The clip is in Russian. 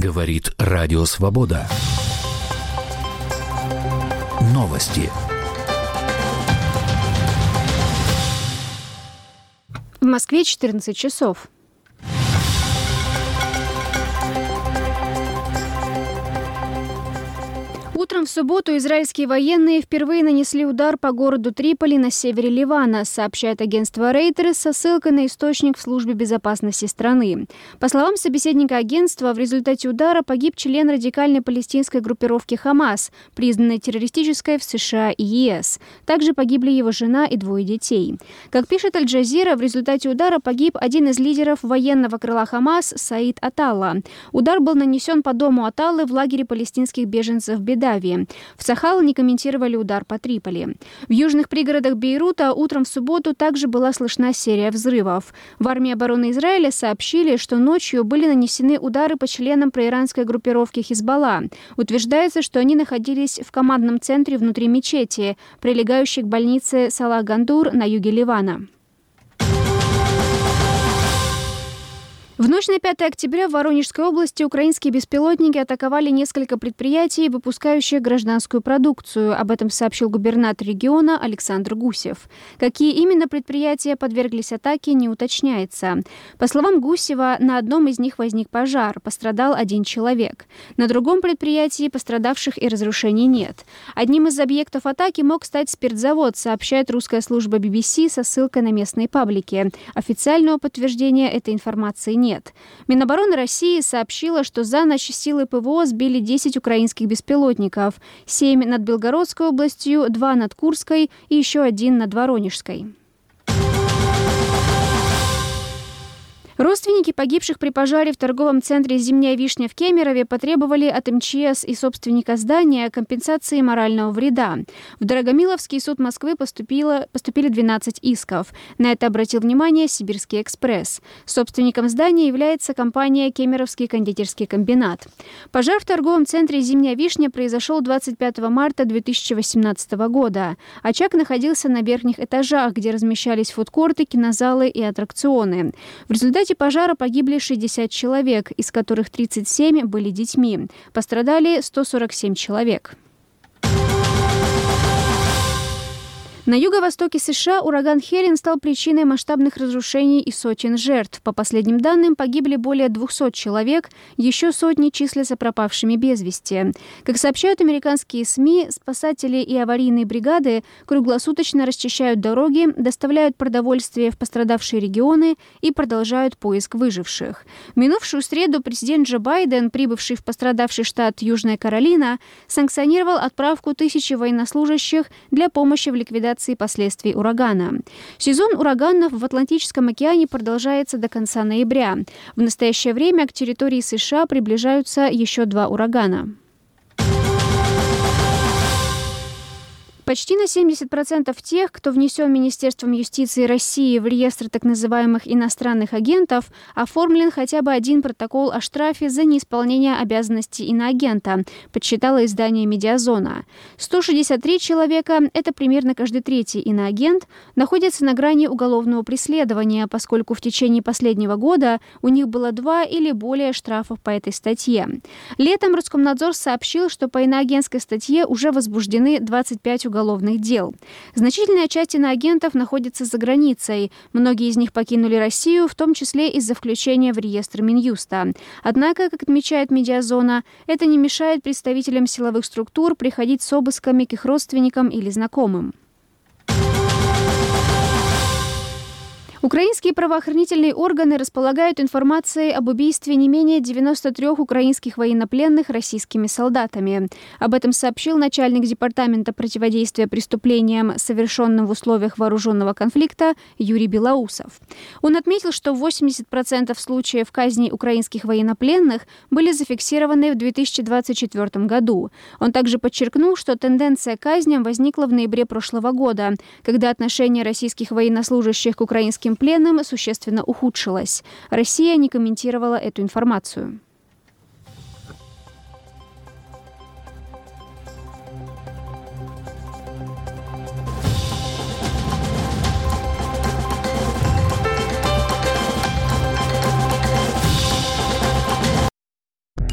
Говорит Радио Свобода. Новости. В Москве 14 часов. Утром в субботу израильские военные впервые нанесли удар по городу Триполи на севере Ливана, сообщает агентство Reuters со ссылкой на источник в службе безопасности страны. По словам собеседника агентства, в результате удара погиб член радикальной палестинской группировки «Хамас», признанной террористической в США и ЕС. Также погибли его жена и 2 детей. Как пишет Аль-Джазира, в результате удара погиб один из лидеров военного крыла «Хамас» Саид Аталла. Удар был нанесен по дому Аталлы в лагере палестинских беженцев Бедави. В Сахал не комментировали удар по Триполи. В южных пригородах Бейрута утром в субботу также была слышна серия взрывов. В армии обороны Израиля сообщили, что ночью были нанесены удары по членам проиранской группировки Хизбалла. Утверждается, что они находились в командном центре внутри мечети, прилегающей к больнице Салах-Гандур на юге Ливана. В ночь на 5 октября в Воронежской области украинские беспилотники атаковали несколько предприятий, выпускающих гражданскую продукцию. Об этом сообщил губернатор региона Александр Гусев. Какие именно предприятия подверглись атаке, не уточняется. По словам Гусева, на одном из них возник пожар, пострадал 1 человек. На другом предприятии пострадавших и разрушений нет. Одним из объектов атаки мог стать спиртзавод, сообщает русская служба BBC со ссылкой на местные паблики. Официального подтверждения этой информации нет. Минобороны России сообщила, что за ночь силы ПВО сбили 10 украинских беспилотников, 7 над Белгородской областью, 2 над Курской и еще 1 над Воронежской. Родственники погибших при пожаре в торговом центре «Зимняя вишня» в Кемерове потребовали от МЧС и собственника здания компенсации морального вреда. В Дорогомиловский суд Москвы поступили 12 исков. На это обратил внимание «Сибирский экспресс». Собственником здания является компания «Кемеровский кондитерский комбинат». Пожар в торговом центре «Зимняя вишня» произошел 25 марта 2018 года. Очаг находился на верхних этажах, где размещались фудкорты, кинозалы и аттракционы. В результате пожара погибли 60 человек, из которых 37 были детьми. Пострадали 147 человек. На юго-востоке США ураган Хелен стал причиной масштабных разрушений и сотен жертв. По последним данным, погибли более 200 человек, еще сотни числятся пропавшими без вести. Как сообщают американские СМИ, спасатели и аварийные бригады круглосуточно расчищают дороги, доставляют продовольствие в пострадавшие регионы и продолжают поиск выживших. В минувшую среду президент Джо Байден, прибывший в пострадавший штат Южная Каролина, санкционировал отправку 1000 военнослужащих для помощи в ликвидации последствий урагана. Сезон ураганов в Атлантическом океане продолжается до конца ноября. В настоящее время к территории США приближаются еще 2 урагана. Почти на 70% тех, кто внесен Министерством юстиции России в реестр так называемых иностранных агентов, оформлен хотя бы 1 протокол о штрафе за неисполнение обязанностей иноагента, подсчитало издание «Медиазона». 163 человека, это примерно каждый 3-й иноагент, находятся на грани уголовного преследования, поскольку в течение последнего года у них было 2 или более штрафов по этой статье. Летом Роскомнадзор сообщил, что по иноагентской статье уже возбуждены 25 уголовных дел. Значительная часть иноагентов находится за границей. Многие из них покинули Россию, в том числе из-за включения в реестр Минюста. Однако, как отмечает «Медиазона», это не мешает представителям силовых структур приходить с обысками к их родственникам или знакомым. Украинские правоохранительные органы располагают информацией об убийстве не менее 93 украинских военнопленных российскими солдатами. Об этом сообщил начальник Департамента противодействия преступлениям, совершенным в условиях вооруженного конфликта, Юрий Белоусов. Он отметил, что 80% случаев казней украинских военнопленных были зафиксированы в 2024 году. Он также подчеркнул, что тенденция к казням возникла в ноябре прошлого года, когда отношение российских военнослужащих к украинским пленным существенно ухудшилось. Россия не комментировала эту информацию.